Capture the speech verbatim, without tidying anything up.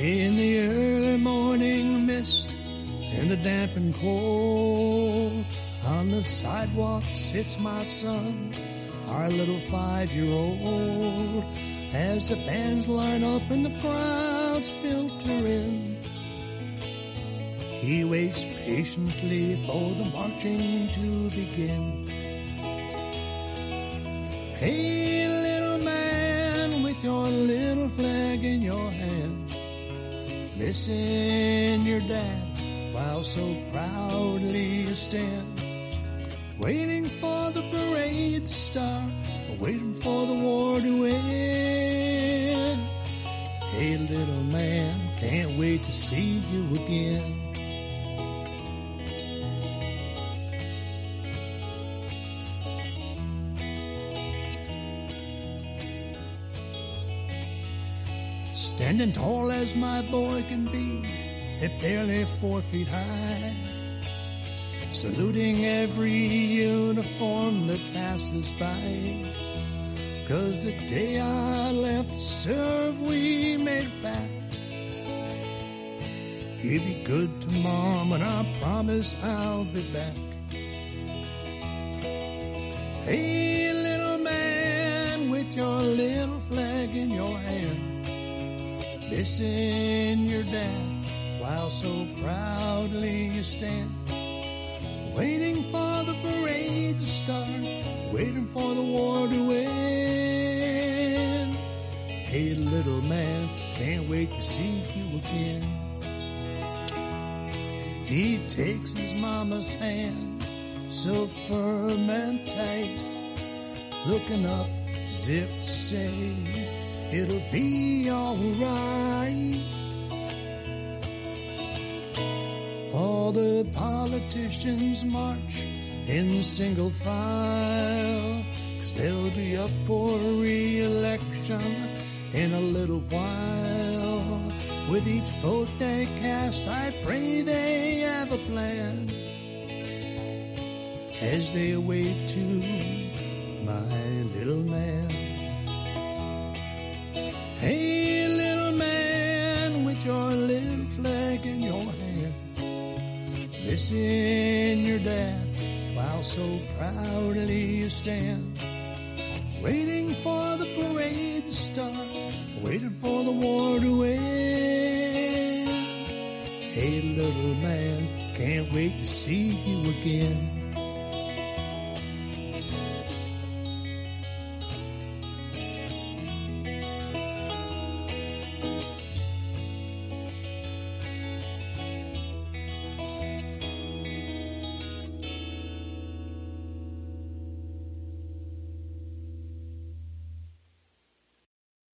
In the early morning mist, in the damp and cold, on the sidewalk sits my son, our little five-year-old. As the bands line up and the crowds filter in, he waits patiently for the marching to begin. Hey, little man, with your little flag in your hand, missing your dad while so proudly you stand, waiting for the parade to start, waiting for the war to end. Hey, little man, can't wait to see you again. Standing tall as my boy can be, at barely four feet high, saluting every uniform that passes by. 'Cause the day I left to serve, we made a pact. He'll be good to Mom, and I promise I'll be back. Hey, little man, with your little flag in your hand, missing your dad while so proudly you stand, waiting for the parade to start, waiting for the war to end. Hey, little man, can't wait to see you again. He takes his mama's hand, so firm and tight, looking up as if to say, it'll be alright. All the politicians march in single file, 'cause they'll be up for re-election in a little while. With each vote they cast, I pray they have a plan, as they wave to my little man. Hey, little man, with your little flag in your hand, missing your dad while so proudly you stand, waiting for the parade to start, waiting for the war to end. Hey, little man, can't wait to see you again.